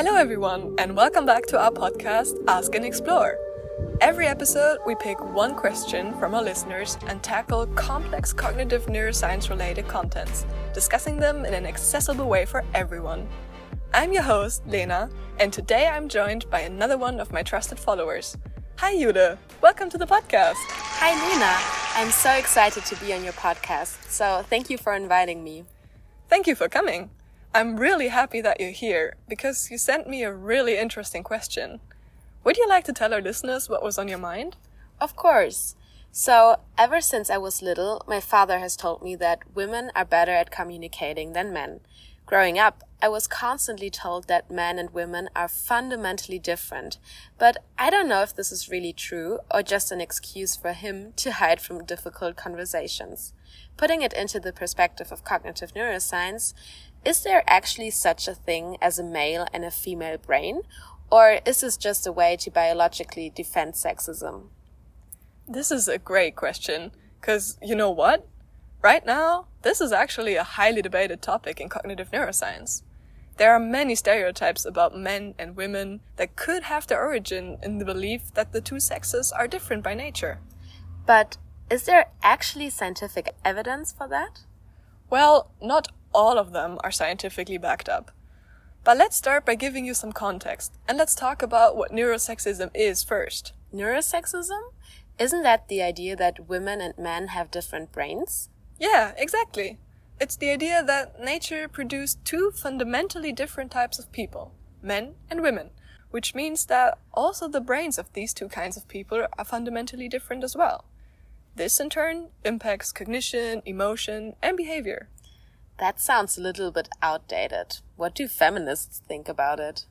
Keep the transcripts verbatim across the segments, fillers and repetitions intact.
Hello everyone, and welcome back to our podcast, Ask and Explore. Every episode, we pick one question from our listeners and tackle complex cognitive neuroscience-related contents, discussing them in an accessible way for everyone. I'm your host, Lena, and today I'm joined by another one of my trusted followers. Hi Jude, welcome to the podcast. Hi Lena, I'm so excited to be on your podcast, so thank you for inviting me. Thank you for coming. I'm really happy that you're here, because you sent me a really interesting question. Would you like to tell our listeners what was on your mind? Of course. So, ever since I was little, my father has told me that women are better at communicating than men. Growing up, I was constantly told that men and women are fundamentally different, but I don't know if this is really true or just an excuse for him to hide from difficult conversations. Putting it into the perspective of cognitive neuroscience, is there actually such a thing as a male and a female brain? Or is this just a way to biologically defend sexism? This is a great question, because you know what? Right now, this is actually a highly debated topic in cognitive neuroscience. There are many stereotypes about men and women that could have their origin in the belief that the two sexes are different by nature. But is there actually scientific evidence for that? Well, not all of them are scientifically backed up. But let's start by giving you some context, and let's talk about what neurosexism is first. Neurosexism? Isn't that the idea that women and men have different brains? Yeah, exactly. It's the idea that nature produced two fundamentally different types of people, men and women, which means that also the brains of these two kinds of people are fundamentally different as well. This, in turn, impacts cognition, emotion, and behavior. That sounds a little bit outdated. What do feminists think about it?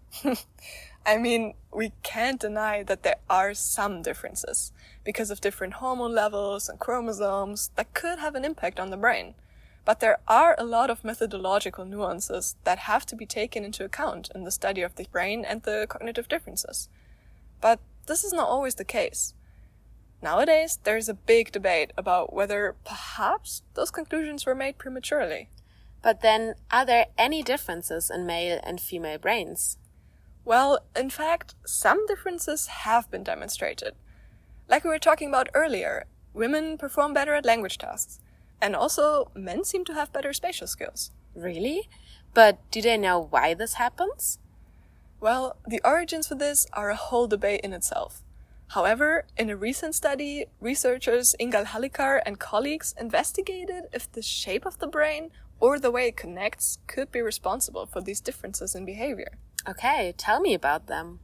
I mean, we can't deny that there are some differences because of different hormone levels and chromosomes that could have an impact on the brain. But there are a lot of methodological nuances that have to be taken into account in the study of the brain and the cognitive differences. But this is not always the case. Nowadays, there is a big debate about whether perhaps those conclusions were made prematurely. But then, are there any differences in male and female brains? Well, in fact, some differences have been demonstrated. Like we were talking about earlier, women perform better at language tasks, and also men seem to have better spatial skills. Really? But do they know why this happens? Well, the origins for this are a whole debate in itself. However, in a recent study, researchers Ingal Halikar and colleagues investigated if the shape of the brain or the way it connects could be responsible for these differences in behavior. Okay, tell me about them.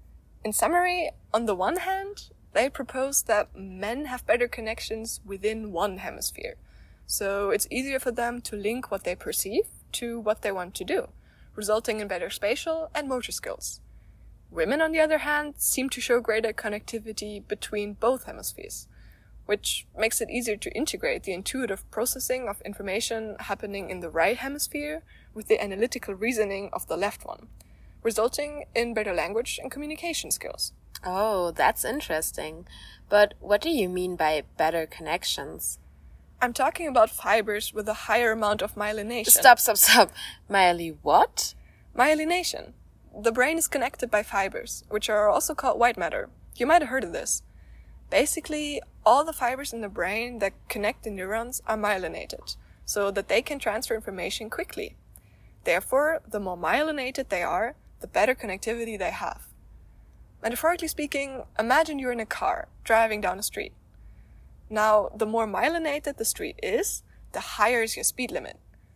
In summary, on the one hand, they propose that men have better connections within one hemisphere, so it's easier for them to link what they perceive to what they want to do, resulting in better spatial and motor skills. Women, on the other hand, seem to show greater connectivity between both hemispheres, which makes it easier to integrate the intuitive processing of information happening in the right hemisphere with the analytical reasoning of the left one, resulting in better language and communication skills. Oh, that's interesting. But what do you mean by better connections? I'm talking about fibers with a higher amount of myelination. Stop, stop, stop. Myeli what? Myelination. The brain is connected by fibers, which are also called white matter. You might have heard of this. Basically, all the fibers in the brain that connect the neurons are myelinated, so that they can transfer information quickly. Therefore, the more myelinated they are, the better connectivity they have. Metaphorically speaking, imagine you're in a car, driving down a street. Now, the more myelinated the street is, the higher is your speed limit.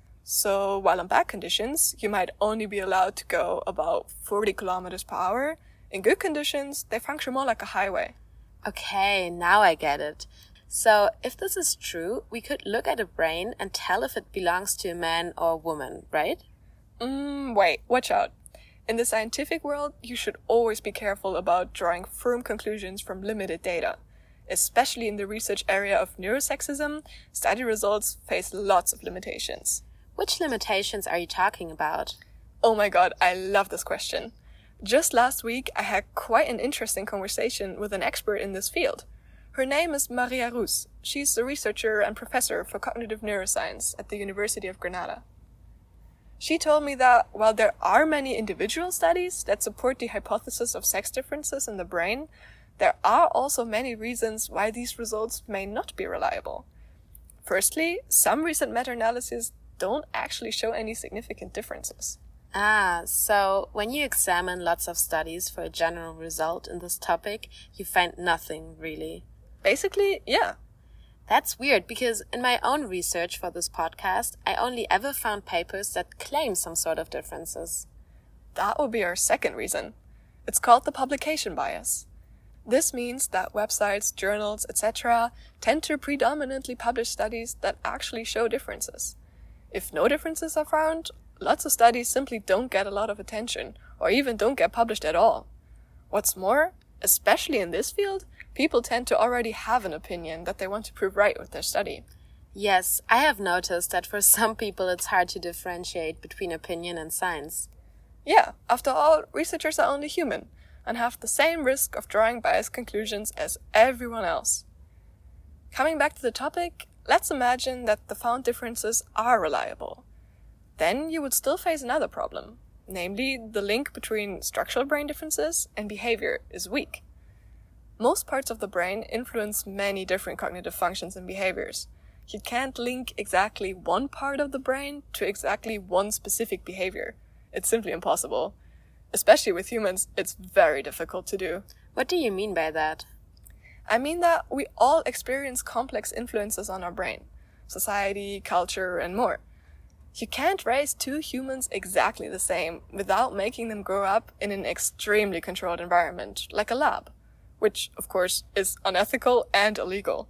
So, while in bad conditions, you might only be allowed to go about forty kilometers per hour. In good conditions, they function more like a highway. Okay, now I get it. So, if this is true, we could look at a brain and tell if it belongs to a man or a woman, right? Mm, wait, watch out. In the scientific world, you should always be careful about drawing firm conclusions from limited data. Especially in the research area of neurosexism, study results face lots of limitations. Which limitations are you talking about? Oh my god, I love this question. Just last week, I had quite an interesting conversation with an expert in this field. Her name is Maria Rus. She's a researcher and professor for cognitive neuroscience at the University of Granada. She told me that while there are many individual studies that support the hypothesis of sex differences in the brain, there are also many reasons why these results may not be reliable. Firstly, some recent meta-analyses don't actually show any significant differences. Ah, so when you examine lots of studies for a general result in this topic, you find nothing, really. Basically, yeah. That's weird, because in my own research for this podcast, I only ever found papers that claim some sort of differences. That would be our second reason. It's called the publication bias. This means that websites, journals, et cetera tend to predominantly publish studies that actually show differences. If no differences are found, lots of studies simply don't get a lot of attention, or even don't get published at all. What's more, especially in this field, people tend to already have an opinion that they want to prove right with their study. Yes, I have noticed that for some people it's hard to differentiate between opinion and science. Yeah, after all, researchers are only human, and have the same risk of drawing biased conclusions as everyone else. Coming back to the topic, let's imagine that the found differences are reliable. Then you would still face another problem, namely the link between structural brain differences and behavior is weak. Most parts of the brain influence many different cognitive functions and behaviors. You can't link exactly one part of the brain to exactly one specific behavior. It's simply impossible. Especially with humans, it's very difficult to do. What do you mean by that? I mean that we all experience complex influences on our brain, society, culture, and more. You can't raise two humans exactly the same without making them grow up in an extremely controlled environment, like a lab, which, of course, is unethical and illegal.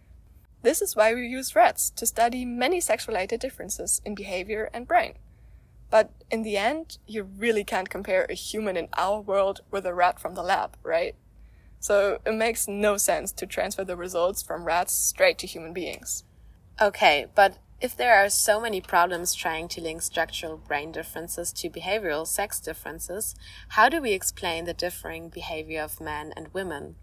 This is why we use rats to study many sex-related differences in behavior and brain. But in the end, you really can't compare a human in our world with a rat from the lab, right? So it makes no sense to transfer the results from rats straight to human beings. Okay, but if there are so many problems trying to link structural brain differences to behavioral sex differences, how do we explain the differing behavior of men and women?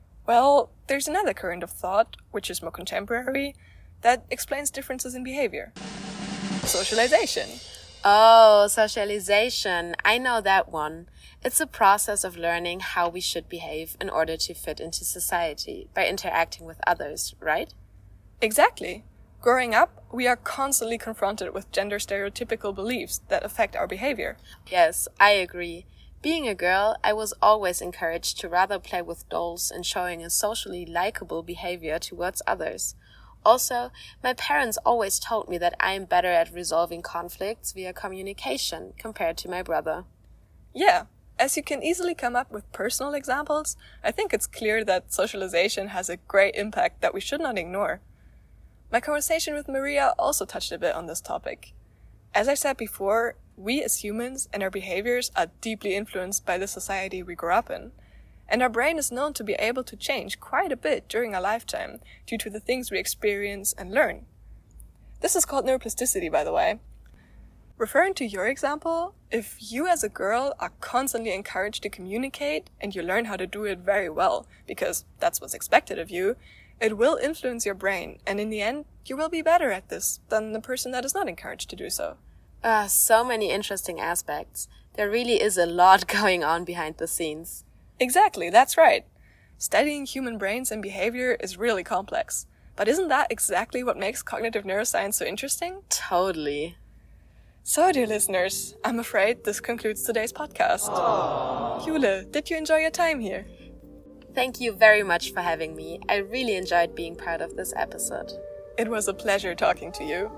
Well, there's another current of thought, which is more contemporary, that explains differences in behavior. Socialization. Oh, socialization. I know that one. It's a process of learning how we should behave in order to fit into society by interacting with others, right? Exactly. Growing up, we are constantly confronted with gender stereotypical beliefs that affect our behavior. Yes, I agree. Being a girl, I was always encouraged to rather play with dolls and showing a socially likable behavior towards others. Also, my parents always told me that I am better at resolving conflicts via communication compared to my brother. Yeah, as you can easily come up with personal examples, I think it's clear that socialization has a great impact that we should not ignore. My conversation with Maria also touched a bit on this topic. As I said before, we as humans and our behaviors are deeply influenced by the society we grew up in. And our brain is known to be able to change quite a bit during our lifetime due to the things we experience and learn. This is called neuroplasticity, by the way. Referring to your example, if you as a girl are constantly encouraged to communicate and you learn how to do it very well, because that's what's expected of you, it will influence your brain, and in the end, you will be better at this than the person that is not encouraged to do so. Ah, uh, so many interesting aspects. There really is a lot going on behind the scenes. Exactly, that's right. Studying human brains and behavior is really complex. But isn't that exactly what makes cognitive neuroscience so interesting? Totally. So, dear listeners, I'm afraid this concludes today's podcast. Aww. Jule, did you enjoy your time here? Thank you very much for having me. I really enjoyed being part of this episode. It was a pleasure talking to you.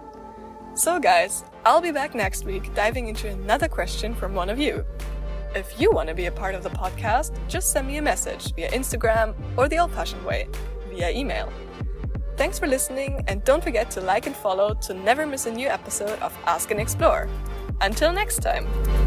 So guys, I'll be back next week diving into another question from one of you. If you want to be a part of the podcast, just send me a message via Instagram or the old-fashioned way, via email. Thanks for listening, and don't forget to like and follow to never miss a new episode of Ask and Explore. Until next time!